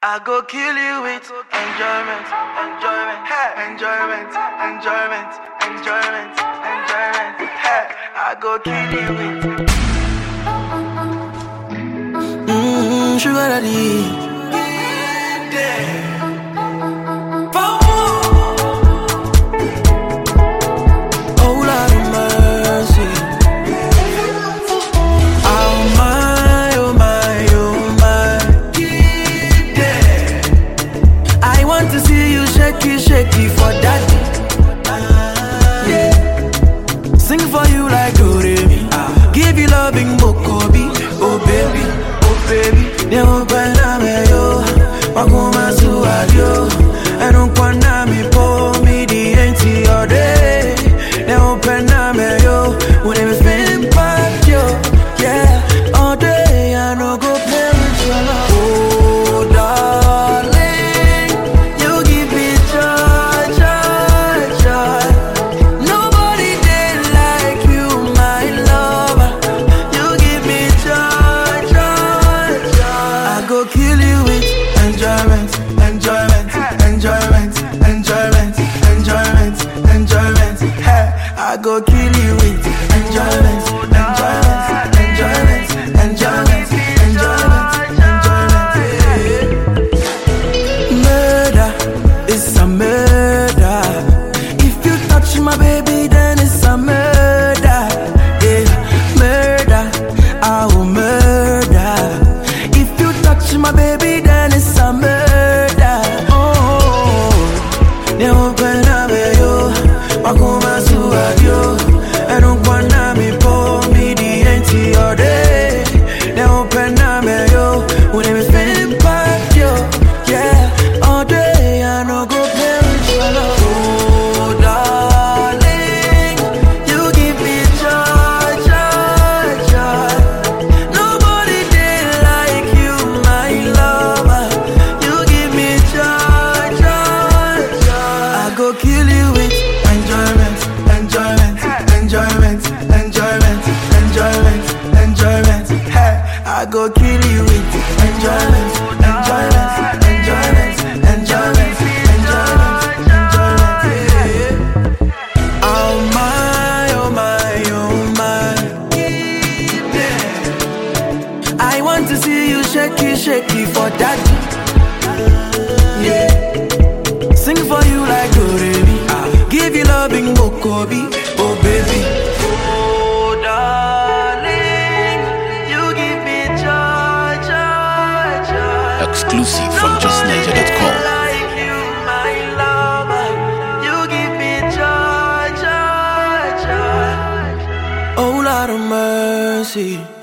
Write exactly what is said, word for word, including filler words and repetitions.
I go kill you with enjoyment, enjoyment, hey. enjoyment, enjoyment, enjoyment, enjoyment, hey. I go kill you with Mmm, sugar daddy. Oh Lord of mercy. Oh my, oh my, oh my. I want to see you shaky, shaky for daddy. Yeah. Sing for you like Doremi. Give you loving Mokobi. Oh baby, oh baby. They open up yo. Wakuma suadio. I don't wanna me pour me the empty all day. They open up yo. When they spin back yo. Yeah, all day I no go play with your love. Oh darling, you give me joy, joy, joy. Nobody did like you, my lover. You give me joy, joy, joy. I go kill you with enjoyment, enjoyment, enjoyment, enjoyment, enjoyment, enjoyment. Hey, I go kill you with enjoyment, enjoyment, enjoyment, enjoyment, enjoyment, enjoyment. Murder is a murder. If you touch my baby, then it's a murder. Yeah, murder, I will murder. If you touch my baby, then it's a murder. Oh, they open up yo, wakuma suadio. I don't wanna me pour me the empty all day. They open up yo, when they spin back yo. Yeah, all day I no go play with your love. Oh darling, you give me joy, joy, joy. Nobody did like you, my lover. You give me joy, joy, joy. I go kill you with enjoyment, enjoyment, enjoyment, enjoyment, enjoyment, enjoyment. Hey, I go kill you with enjoyment, enjoyment, enjoyment, enjoyment, enjoyment, enjoyment. Yeah. Oh my, oh my, oh my. I want to see you shaky, shaky for daddy. Yeah. Sing for you like Doremi. Give you loving Mokobi. Oh baby. Oh darling, you give me joy, joy, joy. Exclusive from just niger dot com. Like you, my lover. You give me joy, joy, joy. Oh Lord of mercy.